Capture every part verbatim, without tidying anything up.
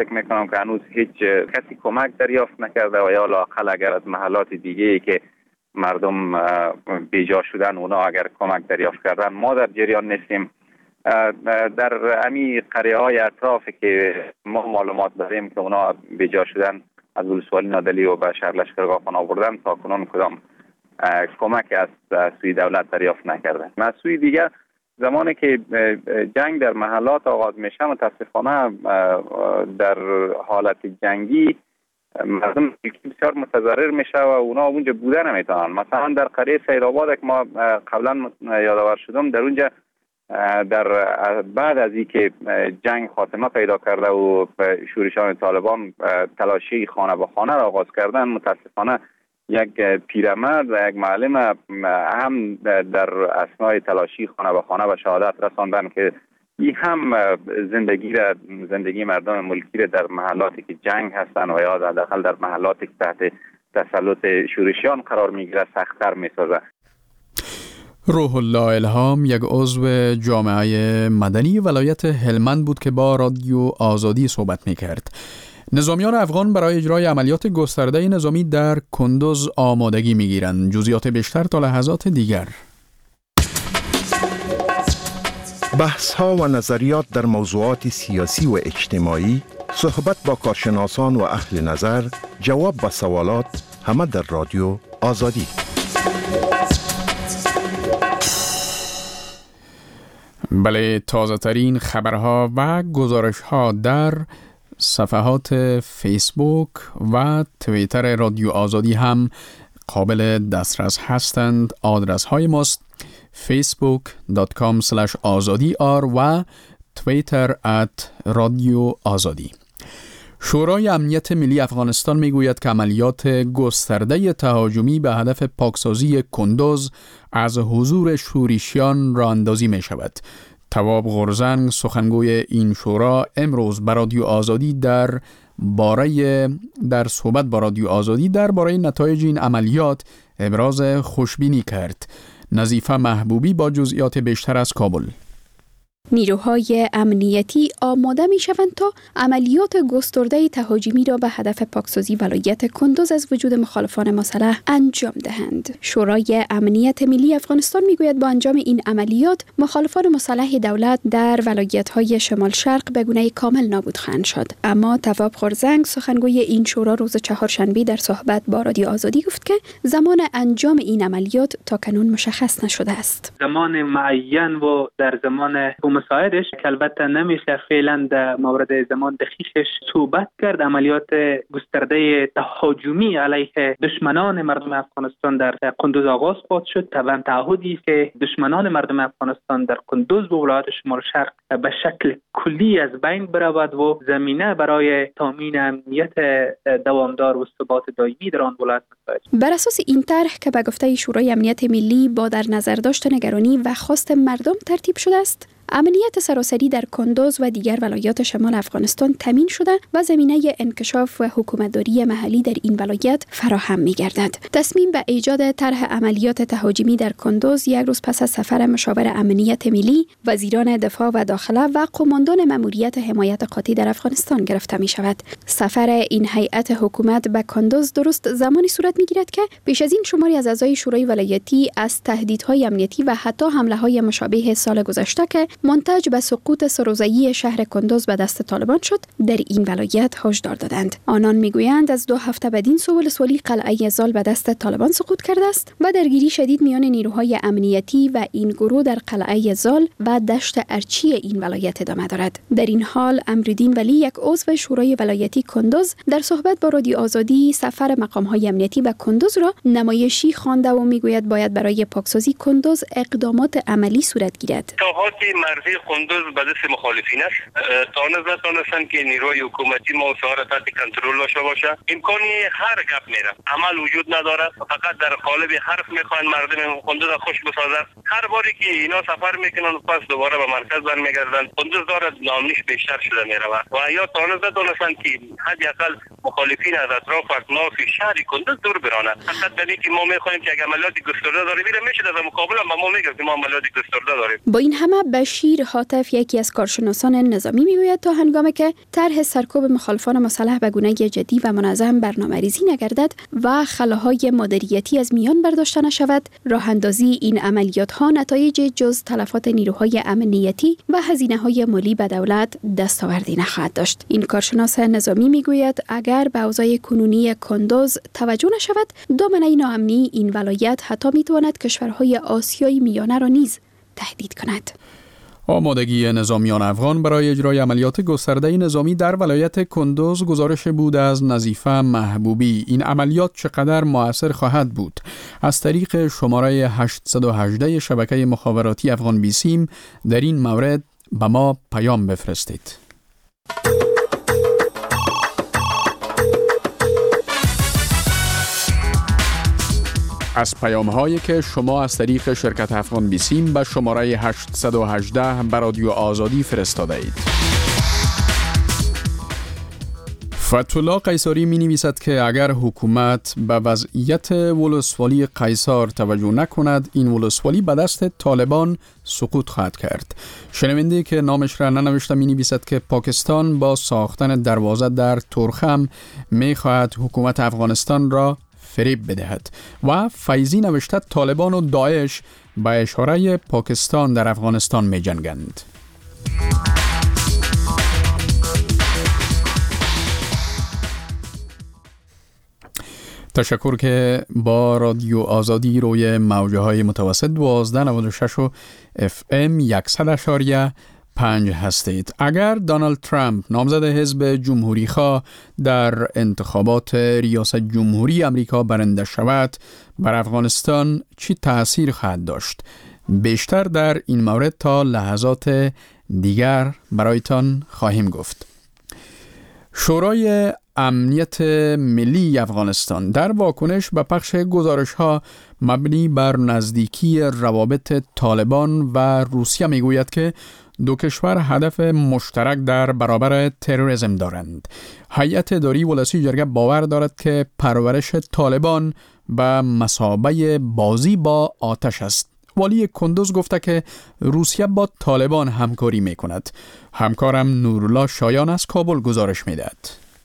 فکر میکنم که هنوز هیچ کسی کمک دریافت نکرده و یا لااقل اگر از محلات دیگه که مردم بیجا شدن اونا اگر کمک دریافت کردن ما در جریان نیستیم. در امی قریه های اطراف که ما معلومات داریم که اونا بیجا شدن از ولسوالی نادلی و به شهر لشکرگاه پناه بردن تا کنون کدام کمک از سوی دولت دریافت نکرده. از سوی دیگر زمانی که جنگ در محلات آغاز میشه متاسفانه در حالت جنگی مردم بسیار متضرر میشه و اونا اونجا بودن نمیتونن. مثلا در قریه سیدآباد که ما قبلا یادآور شدم در اونجا در بعد از اینکه جنگ خاتمه پیدا کرده و شورشان طالبان تلاشی خانه به خانه را آغاز کردن متاسفانه یک پیرمرد و یک معلم هم در اثنای تلاشی خانه به خانه به شهادت رساندن که این هم زندگی را زندگی مردم ملکی را در محلاتی که جنگ هستند و یا داخل در محلاتی که تحت تسلط شورشیان قرار میگیره سخت‌تر میسازه. روح الله الهام یک عضو جامعه مدنی ولایت هلمند بود که با رادیو آزادی صحبت میکرد. نظامیان افغان برای اجرای عملیات گسترده نظامی در کندوز آمادگی میگیرند. جزئیات بیشتر تا لحظات دیگر. بحث ها و نظریات در موضوعات سیاسی و اجتماعی، صحبت با کارشناسان و اهل نظر، جواب به سوالات، همه در رادیو آزادی. بله، تازه ترین خبرها و گزارش ها در صفحات فیسبوک و توییتر رادیو آزادی هم قابل دسترس هستند. آدرس های ماست فیسبوک دات کام اسلش آزادی آر و توییتر ات رادیو آزادی. شورای امنیت ملی افغانستان میگوید که عملیات گسترده تهاجمی به هدف پاکسازی کندوز از حضور شورشیان راه اندازی می شود. تواب غرزنگ سخنگوی این شورا امروز با رادیو آزادی در باره در صحبت با رادیو آزادی در باره نتایج این عملیات ابراز خوشبینی کرد. نظیفه محبوبی با جزئیات بیشتر از کابل. نیروهای امنیتی آماده می شوند تا عملیات گسترده تهاجمی را به هدف پاکسازی ولایت کندوز از وجود مخالفان مسلح انجام دهند. شورای امنیت ملی افغانستان می گوید با انجام این عملیات مخالفان مسلح دولت در ولایت‌های شمال شرق به گونه کامل نابود خواهند شد. اما تواب غرزنگ سخنگوی این شورا روز چهارشنبه در صحبت با رادیو آزادی گفت که زمان انجام این عملیات تا کنون مشخص نشده است. زمان معین و در زمان مساعدش که البته نمیشه فعلا در مورد زمان دقیقش صحبت کرد. عملیات گسترده تهاجمی علیه دشمنان مردم افغانستان در کندوز آغاز خواهد شد. طبعا تعهدی که دشمنان مردم افغانستان در کندوز و ولایت شمال شرق به شکل کلی از بین برود و زمینه برای تامین امنیت دوامدار و ثبات دائمی در آن ولایت مساعد. بر اساس این طرح که به گفته شورای امنیت ملی با در نظر داشت نگرانی و خواست مردم ترتیب شده است، امنیت سراسری در کندوز و دیگر ولایات شمال افغانستان تامین شده و زمینه انکشاف و حکومتداری محلی در این ولایت فراهم می‌گردد. تصمیم به ایجاد طرح عملیات تهاجمی در کندوز یک روز پس از سفر مشاور امنیت ملی، وزیران دفاع و داخله و قماندان مأموریت حمایت قاطع در افغانستان گرفته می‌شود. سفر این هیئت حکومت به کندوز درست زمانی صورت می‌گیرد که پیش از این شماری از اعضای شورای ولایتی از تهدیدهای امنیتی و حتی حمله‌های مشابه سال گذشته که منتج به سقوط سروزایی شهر کندوز به دست طالبان شد در این ولایت هشدار دادند. آنان میگویند از دو هفته بعدین سو ولسوالی قلعه زال به دست طالبان سقوط کرده است و درگیری شدید میان نیروهای امنیتی و این گروه در قلعه زال و دشت ارچی این ولایت ادامه دارد. در این حال امرالدین ولی یک عضو شورای ولایتی کندوز در صحبت با رادیو آزادی سفر مقام‌های امنیتی به کندوز را نمایشی خوانده و میگوید باید برای پاکسازی کندوز اقدامات عملی صورت گیرد. مرزی کندوز به دست مخالفین است. تانست نتانستند که نیروی حکومتی ما سوار تحت کنترل داشته باشه. امکانی هر گپ میره عمل وجود نداره. فقط در قالب حرف میخوان مردم کندوز خوش بسازن. هر باری که اینا سفر میکنن پس دوباره به مرکز برمیگردن. کندوز داره نامنیش بیشتر شده میره و یا تانست نتانستند که حداقل مخالفین از اطراف اطراف شهر کندوز دور برانه. فقط دلیلی که ما میخوایم که اگه عملیات گسترده داره میره میشه در مقابل ما ما میگیم که ما عملیات گسترده داریم. با این همه بشیر حاتف یکی از کارشناسان نظامی میگوید تا هنگامی که طرح سرکوب مخالفان مسلح به گونه جدی و منظم برنامه‌ریزی نگردد و خلاهای مدیریتی از میان برداشته نشود، راه اندازی این عملیات ها نتایج جز تلفات نیروهای امنیتی و هزینه‌های مالی به دولت دستاوردی نخواهد داشت. این کارشناس نظامی میگوید اگر به اوضاع کنونی کندوز توجه نشود، دامنه ناامنی این ولایت حتی میتواند کشورهای آسیای میانه را نیز تهدید کند. آمادگی نظامیان افغان برای اجرای عملیات گسترده نظامی در ولایت کندوز گزارش بود از نظیفه محبوبی. این عملیات چقدر مؤثر خواهد بود؟ از طریق شماره هشتصد و هجده شبکه مخابراتی افغان بیسیم در این مورد به ما پیام بفرستید. از پیام هایی که شما از طریق شرکت افغان بیسیم به شماره هشتصد و هجده به رادیو آزادی فرستاده اید. فتح‌الله قیصری می نویسد که اگر حکومت به وضعیت ولسوالی قیصر توجه نکند، این ولسوالی به دست طالبان سقوط خواهد کرد. شنونده که نامش را ننوشته می نویسد که پاکستان با ساختن دروازه در ترخم می خواهد حکومت افغانستان را فریب بدهد و فیضی نوشته طالبان و داعش با اشاره پاکستان در افغانستان می جنگند. تشکر که با رادیو آزادی روی موجه های متوسط دوازده نود و شش و اف ام صد اشاریه پنج هستید. اگر دونالد ترامپ نامزد حزب جمهوری خواه در انتخابات ریاست جمهوری امریکا برنده شود، بر افغانستان چی تأثیر خواهد داشت؟ بیشتر در این مورد تا لحظات دیگر برایتان خواهیم گفت. شورای امنیت ملی افغانستان در واکنش به پخش گزارش‌ها مبنی بر نزدیکی روابط طالبان و روسیه میگوید که دو کشور هدف مشترک در برابر تروریسم دارند. هیئت اداری ولسی جرگه باور دارد که پرورش طالبان به مثابه بازی با آتش است. والی کندوز گفته که روسیه با طالبان همکاری میکند. همکارم نورالله شایان از کابل گزارش میدهد.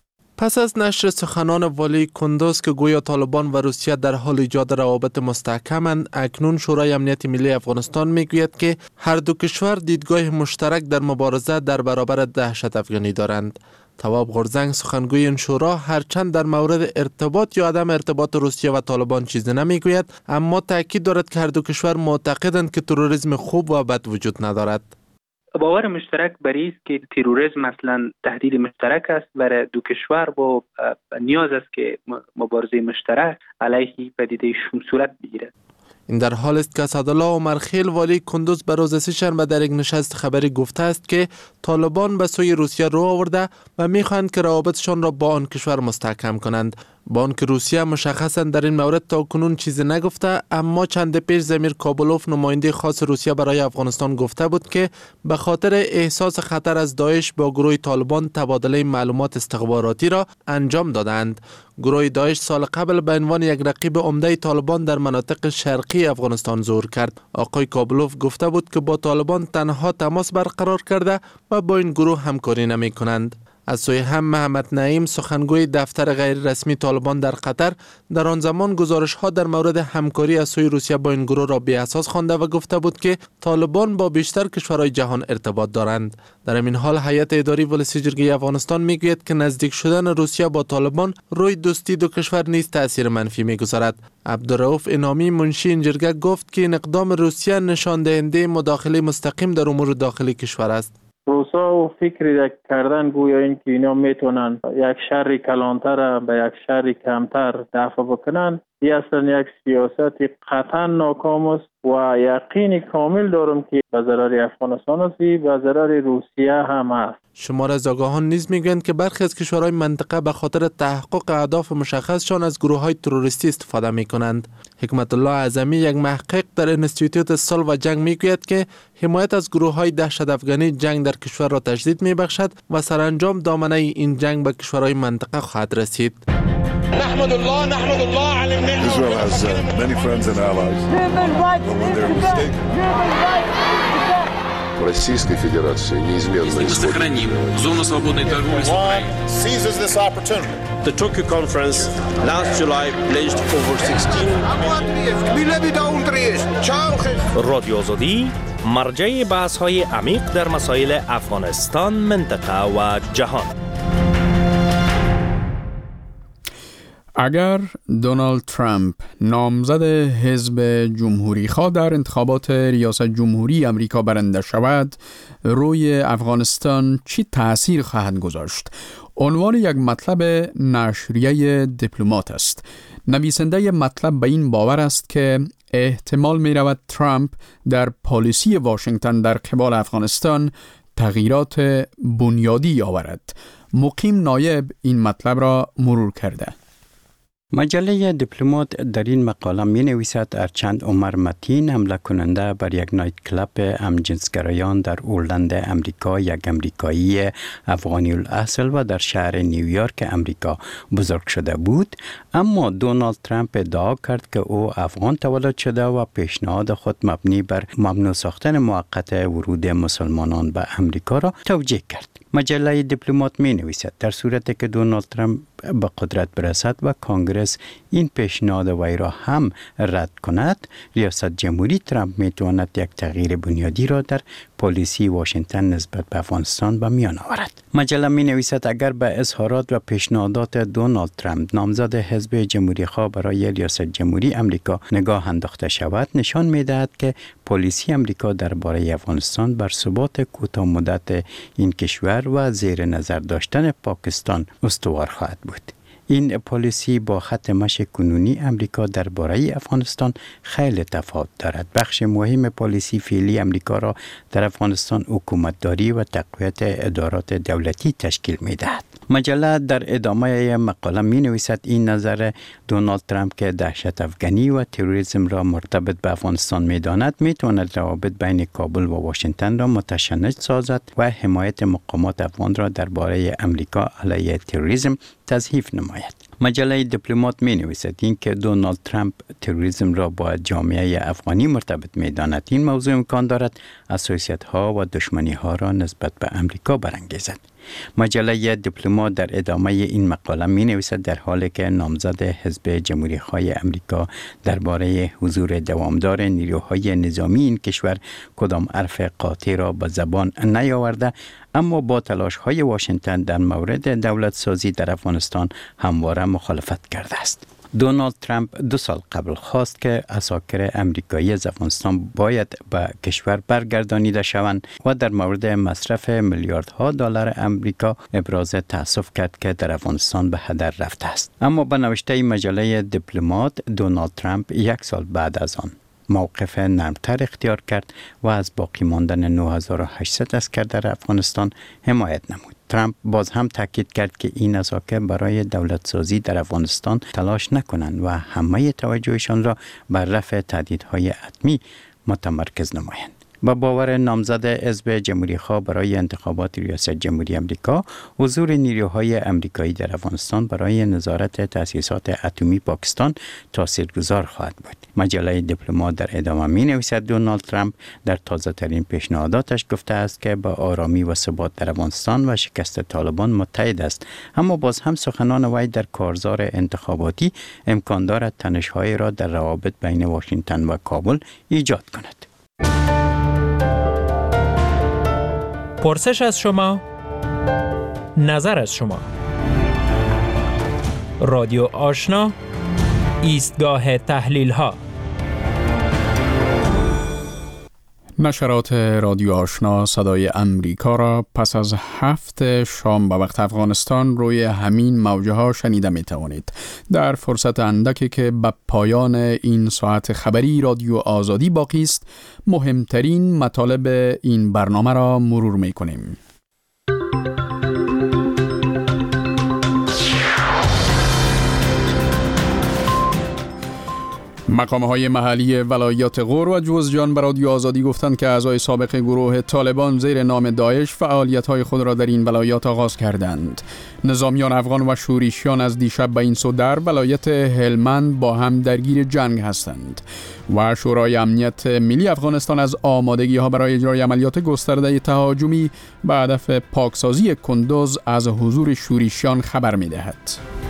پس از نشر سخنان والی کندوز که گویا طالبان و روسیه در حال ایجاد روابط مستحکمند، اکنون شورای امنیت ملی افغانستان میگوید که هر دو کشور دیدگاه مشترک در مبارزه در برابر دهشت افغانی دارند. تواب غرزنگ سخنگوی این شورا هرچند در مورد ارتباط یا عدم ارتباط روسیه و طالبان چیزی نمیگوید، اما تاکید دارد که هر دو کشور معتقدند که تروریسم خوب و بد وجود ندارد. باور مشترک برای است که تروریسم مثلا تهدید مشترک است برای دو کشور و نیاز است که مبارزه مشترک علیه پدیده شوم صورت بگیرد. این در حال است که اسدالله عمرخیل والی کندوز به روز سه‌شنبه در یک نشست خبری گفته است که طالبان به سوی روسیه رو آورده و می‌خواهند که روابطشان را با آن کشور مستحکم کنند. با آنکه روسیه مشخصا در این مورد تا کنون چیزی نگفته، اما چند پیش زمیر کابلوف نماینده خاص روسیه برای افغانستان گفته بود که به خاطر احساس خطر از داعش با گروه طالبان تبادله معلومات استخباراتی را انجام دادند. گروه داعش سال قبل به عنوان یک رقیب عمده طالبان در مناطق شرقی افغانستان ظهور کرد. آقای کابلوف گفته بود که با طالبان تنها تماس برقرار کرده و با این گروه همکاری نمی کنند. از سوی هم محمد نعیم سخنگوی دفتر غیر رسمی طالبان در قطر در آن زمان گزارش ها در مورد همکاری از سوی روسیه با این گروه را بی اساس خوانده و گفته بود که طالبان با بیشتر کشورهای جهان ارتباط دارند. در این حال هیئت اداری ولسی جرگه افغانستان میگوید که نزدیک شدن روسیه با طالبان روی دوستی دو کشور نیز تاثیر منفی میگذارد. عبدالرؤوف انامی منشی این جرگه گفت که این اقدام روسیه نشان دهنده مداخله مستقیم در امور داخلی کشور است. روسا و فکر کردن گویا این که اینا میتونن یک شر کلانتر به یک شر کمتر دفع بکنن، این اصلا یک سیاست قطعا ناکام است و یقین کامل دارم که به ضرر افغانستان است، به ضرر روسیه هم است. شمار از آگاهان نیز میگویند که برخی از کشورهای منطقه به خاطر تحقق اهداف مشخصشان از گروه‌های تروریستی استفاده می‌کنند. حکمت الله اعظمی، یک محقق در انستیتوت صلح و جنگ، میگوید که حمایت از گروه‌های دهشت افغانی جنگ در کشور را تجدید می‌بخشد و سرانجام دامنه این جنگ به کشورهای منطقه خواهد رسید. نحمد الله نحمد الله على النعمة. Israel has uh, many friends and allies. But when they're mistaken. Российской Федерации неизменно сохраним зону свободной торговли с Украиной. Seizes this opportunity. The Tokyo conference last July pledged over sixteen. رادیو آزادی مرجع بحث‌های عمیق در مسائل افغانستان، منطقه و جهان. اگر دونالد ترامپ نامزد حزب جمهوری‌خواه در انتخابات ریاست جمهوری امریکا برنده شود، روی افغانستان چی تأثیر خواهد گذاشت؟ عنوان یک مطلب نشریه دیپلمات است. نویسنده مطلب به این باور است که احتمال می رود ترامپ در پالیسی واشنگتن در قبال افغانستان تغییرات بنیادی آورد. مقیم نایب این مطلب را مرور کرده. مجله دیپلمات در این مقاله می نویسد هرچند عمر متین، حمله کننده بر یک نایت کلاب همجنسگرایان در اورلند امریکا، یک امریکایی افغانی الاصل و در شهر نیویورک امریکا بزرگ شده بود، اما دونالد ترامپ ادعا کرد که او افغان تولد شده و پیشنهاد خود مبنی بر ممنوع ساختن موقت ورود مسلمانان به امریکا را توجیه کرد. مجله دیپلمات می نویسد در صورتی که دونالد ترامپ به قدرت برسد و کانگرس این پیشنهاد وی را هم رد کند، ریاست جمهوری ترامپ می تواند یک تغییر بنیادی را در پالیسی واشنگتن نسبت به افغانستان به میان آورد. مجله می نویسد اگر به اظهارات و پیشنهادات دونالد ترامپ نامزد حزب جمهوری‌خواه برای ریاست جمهوری امریکا نگاه انداخته شود، نشان می دهد که پالیسی امریکا درباره افغانستان بر ثبات کوتاه مدت این کشور و زیر نظر داشتن پاکستان استوار خواهد بود. این پالیسی با خط مشی کنونی امریکا درباره افغانستان خیلی تفاوت دارد. بخش مهم پالیسی فعلی امریکا را در افغانستان حکومتداری و تقویت ادارات دولتی تشکیل می دهد. مجله در ادامه مقاله می نویسد این نظر دونالد ترامپ که دهشت افغانی و تروریسم را مرتبط به افغانستان می داند، می تواند روابط بین کابل و واشنگتن را متشنج سازد و حمایت مقامات افغان را درباره امریکا علیه تروریسم تضعیف نماید. مجله دیپلمات می نویسد این که دونالد ترامپ تروریسم را با جامعه افغانی مرتبط می داند. این موضوع امکان دارد حساسیت ها و دشمنی ها را نسبت به امریکا برانگیزد. مجله دیپلمات در ادامه این مقاله می نویسد در حالی که نامزد حزب جمهوری‌خواه امریکا درباره حضور دوامدار نیروهای نظامی این کشور کدام حرف قاطع را به زبان نیاورده، اما با تلاش‌های واشنگتن در مورد دولت سازی در افغانستان همواره مخالفت کرده است. دونالد ترامپ دو سال قبل خواست که اساکر امریکایی از افغانستان باید به کشور برگردانیده شوند و در مورد مصرف میلیاردها دلار امریکا ابراز تأسف کرد که در افغانستان به هدر رفته است. اما به نوشته مجله دیپلمات، دونالد ترامپ یک سال بعد از آن موقف نرمتر اختیار کرد و از باقی ماندن نه هزار و هشتصد عسکر در افغانستان حمایت نمود. ترامپ باز هم تاکید کرد که این اساکر برای دولت سازی در افغانستان تلاش نکنند و همه توجهشان را بر رفع تهدیدهای اتمی متمرکز نمایند. با باور نامزد حزب جمهوری‌خواه برای انتخابات ریاست جمهوری امریکا، حضور نیروهای امریکایی در افغانستان برای نظارت تأسیسات اتمی پاکستان تاثیرگذار خواهد بود. مجله دیپلمات در ادامه می نویسد دونالد ترامپ در تازه ترین پیشنهاداتش گفته است که با آرامی و ثبات در افغانستان و شکست طالبان متحد است، اما باز هم سخنان وی در کارزار انتخاباتی امکان دارد تنش‌های را در روابط بین واشنگتن و کابل ایجاد کند. پرسش از شما، نظر از شما. رادیو آشنا، ایستگاه تحلیل ها. نشرات رادیو آشنا صدای امریکا را پس از هفت شام به وقت افغانستان روی همین موجه ها شنیده می توانید. در فرصت اندکی که به پایان این ساعت خبری رادیو آزادی باقی است، مهمترین مطالب این برنامه را مرور می کنیم. مقام‌های محلی ولایات غور و جوزجان به رادیو آزادی گفتند که اعضای سابق گروه طالبان زیر نام داعش فعالیت‌های خود را در این ولایات آغاز کردند. نظامیان افغان و شوریشیان از دیشب به این سو در ولایت هلمند با هم درگیر جنگ هستند و شورای امنیت ملی افغانستان از آمادگی‌ها برای اجرای عملیات گسترده تهاجمی به هدف پاکسازی کندوز از حضور شوریشیان خبر می‌دهد.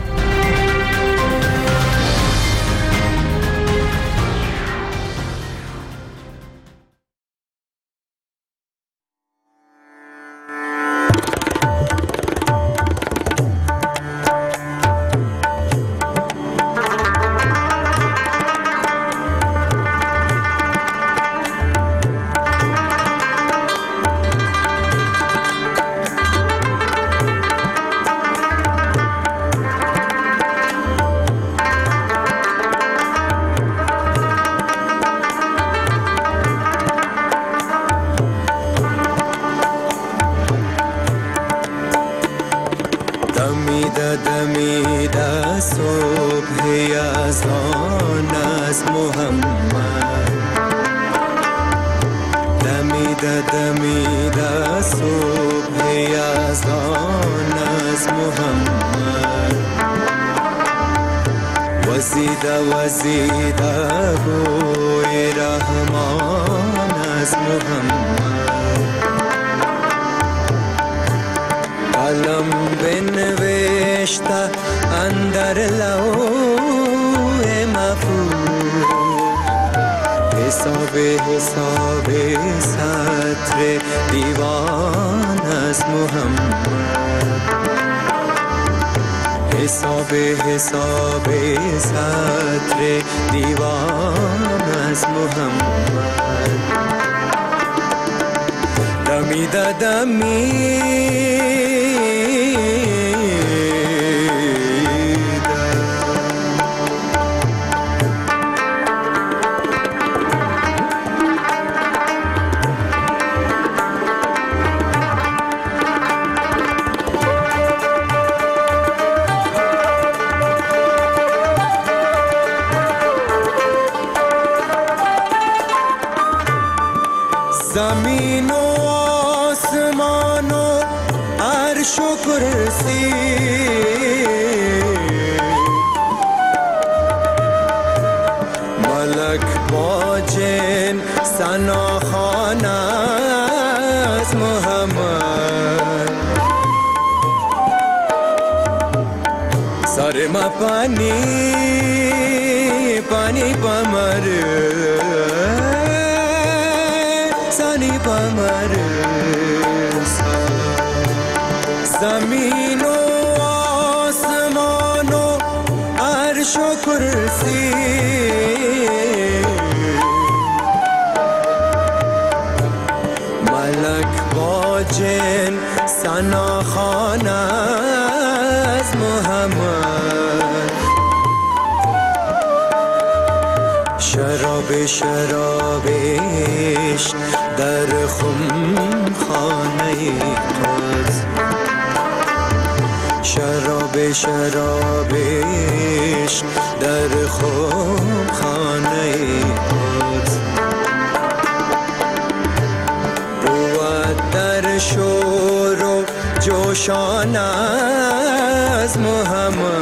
زمین و آسمان و عرش و کرسی ملک با جن ثناخوان از محمد سر ما پانی پانی پمر سانی پمر زمین و آسمان و عرش و کرسی ملک با جن ثناخوان از محمد شراب شرابش در خم خانه توست شراب شرابش در خم خانه توست بود در شور و جوشان از محمد